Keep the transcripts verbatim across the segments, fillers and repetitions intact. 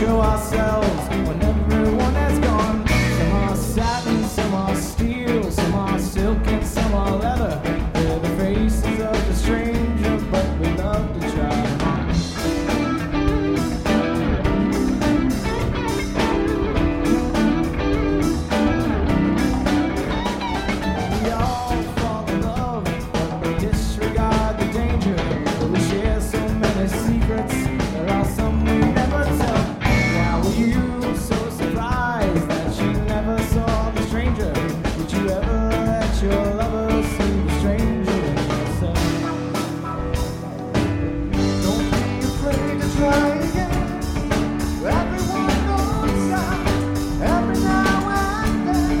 show ourselves when everyone has gone. Some are satin, some are steel, some are silk, and some are leather. They're the faces of the stranger, but we love to try. We all fall in love, but we disregard the danger. But we share so many secrets, there are some we never tell. Why were you so surprised that you never saw the stranger? Did you ever let your lover see the stranger in yourself? Don't be afraid to try again. Everyone goes out every now and then.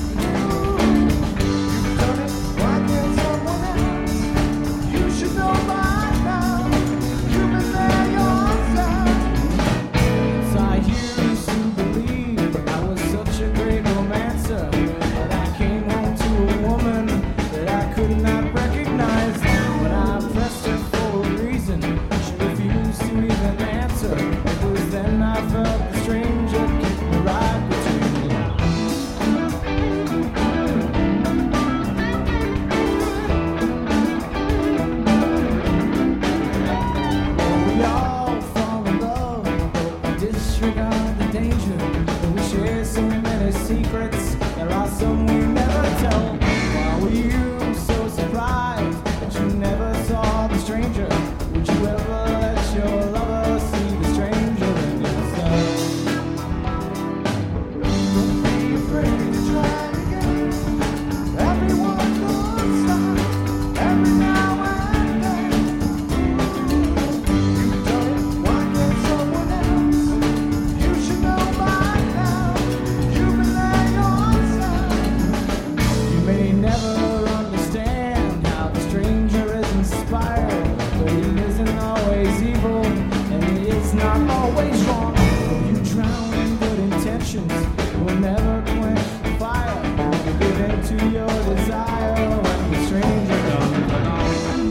You've done it, why can't someone else? You should know by now. You've been there yourself. Inside you used to believe I was such a great romancer, but I came home to a woman that I could not recognize. When I pressed her for a reason, she refused to even answer. It was then I felt the stranger keep me right between you. We all fall in love, but we disregard the danger. And we share so many secrets, there are some we never tell. Why were you so surprised that you never saw the stranger? Would you ever let your lover see the stranger in yourself? Don't be afraid to try again. Everyone goes out every now and then. You've done it, why can't someone else? You should know by now. You've been there yourself. You may never understand how the stranger is inspired, but he isn't always evil, and he is not always wrong. Though you drown in good intentions, you will never quench the fire. You give in to your desire when the stranger comes along.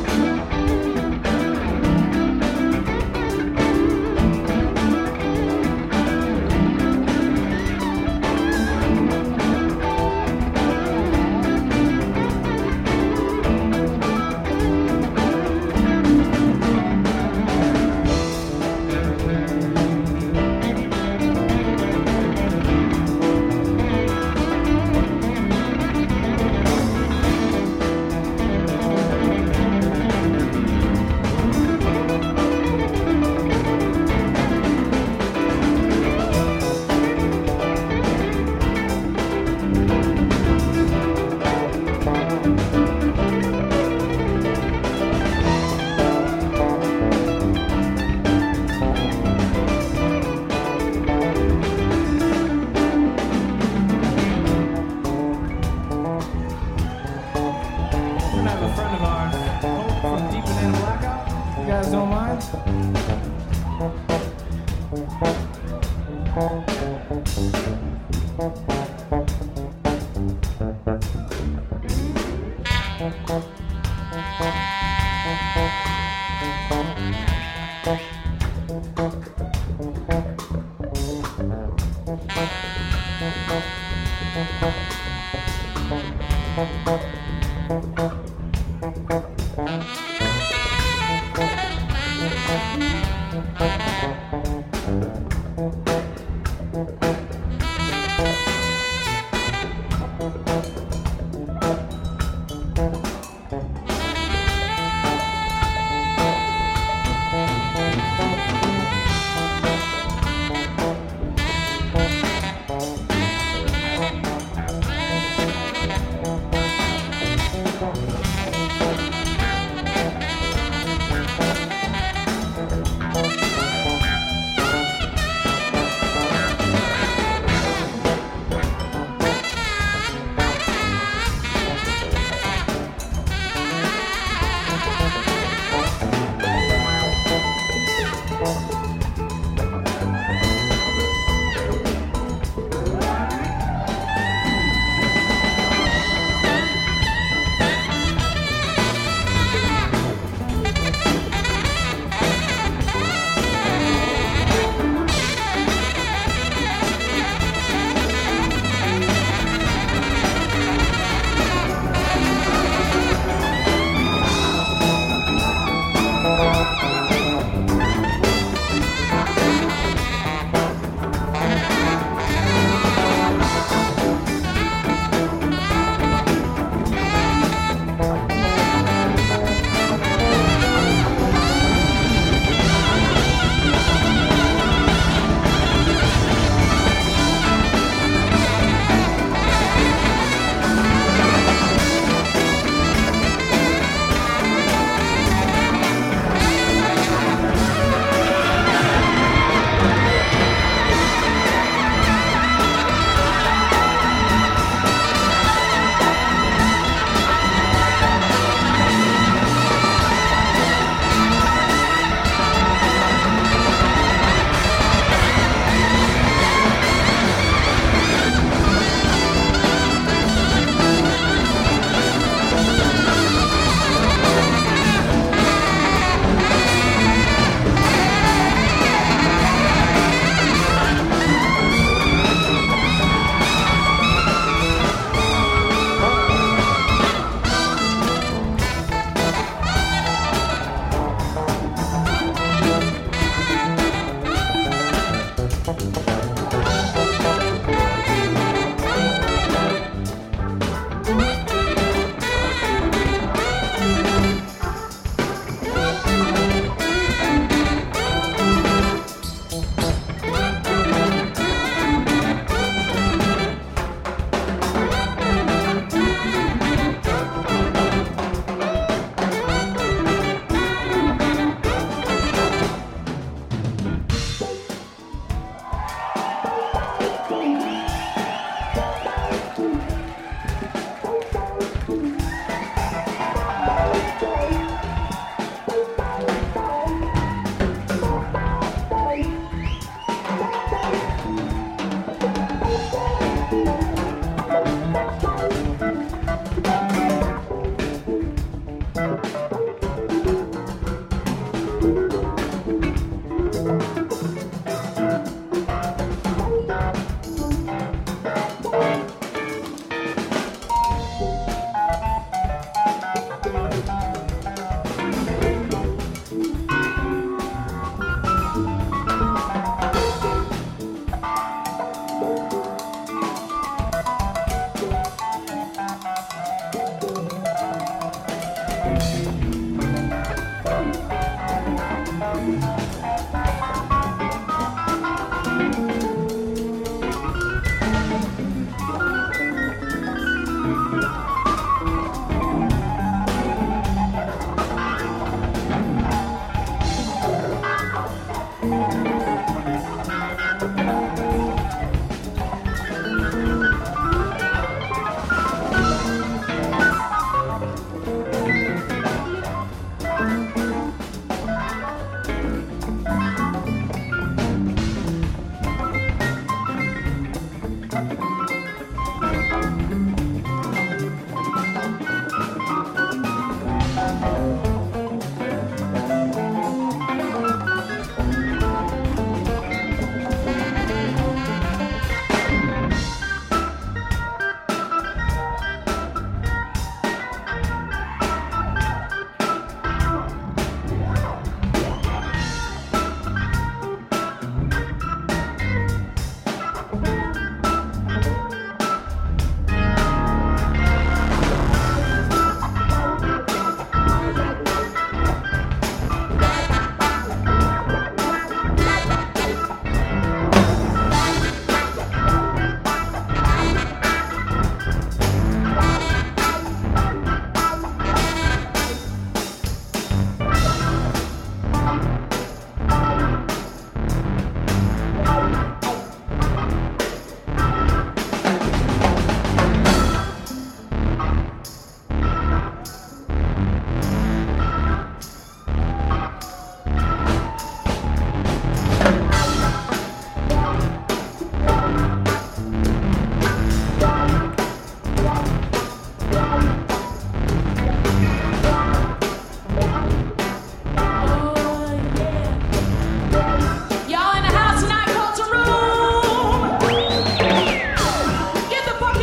We have a friend of ours, Hope from Deep Banana Blackout. You guys don't mind?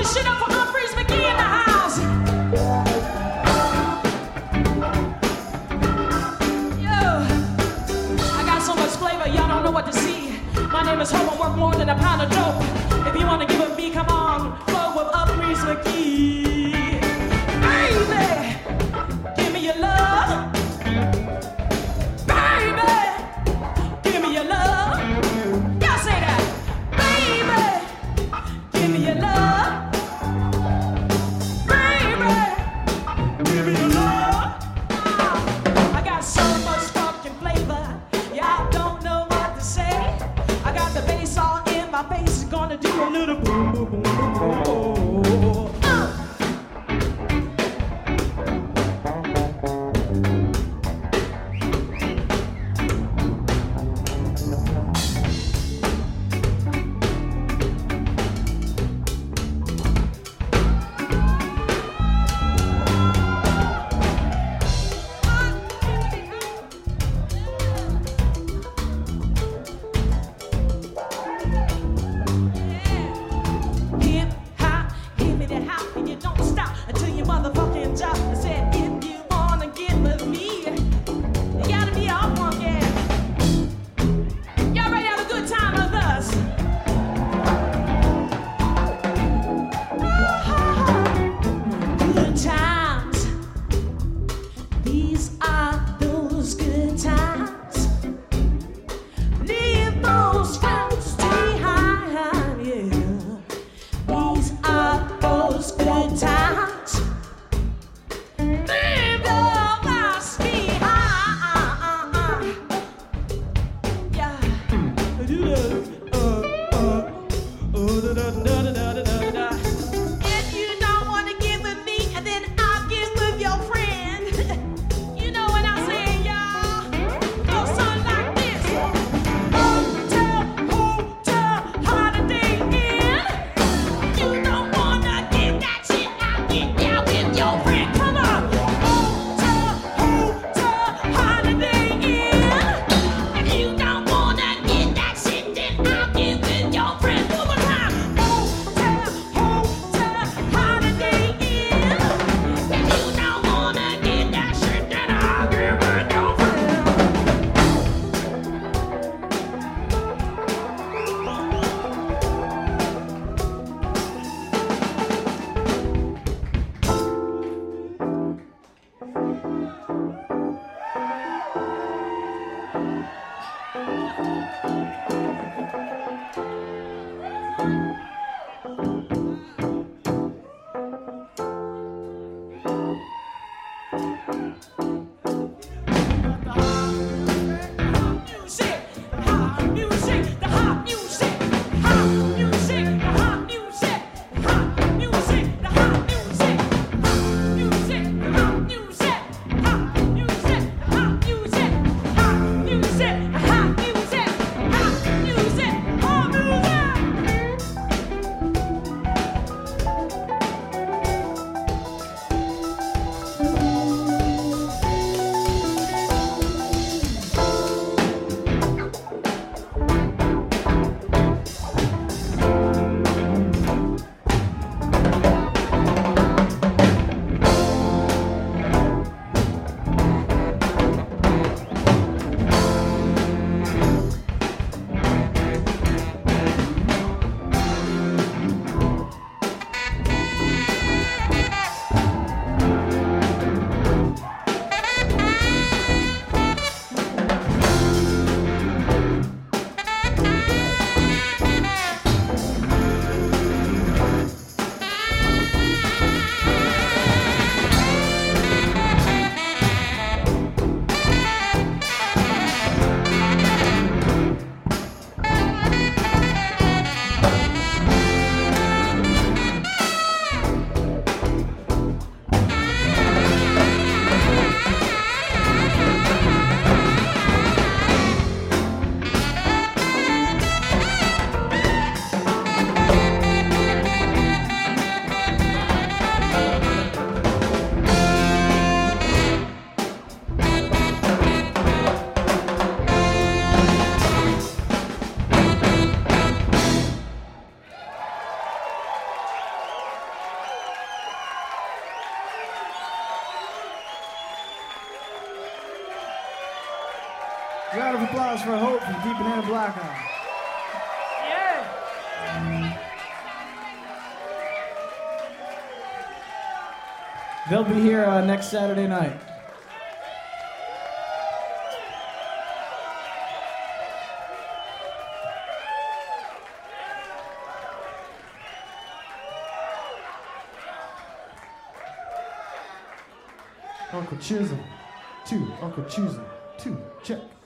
shit up for Humphreys McGee in the house. Yo, I got so much flavor, y'all don't know what to see. My name is Hope, I work more than a pound of dope. If you wanna give it me, come on, flow with Humphreys McGee. Baby, give me your love. Baby, give me your love. Y'all say that. Baby, give me your love. Baby, give me your love. Ah, I got so much fucking flavor, y'all don't know what to say. I got the bass all in my face, it's gonna Round of applause for Hope from Deep Banana Blackout. Yeah. They'll be here uh, next Saturday night. Uncle Chisholm, two. Uncle Chisholm, two. Check.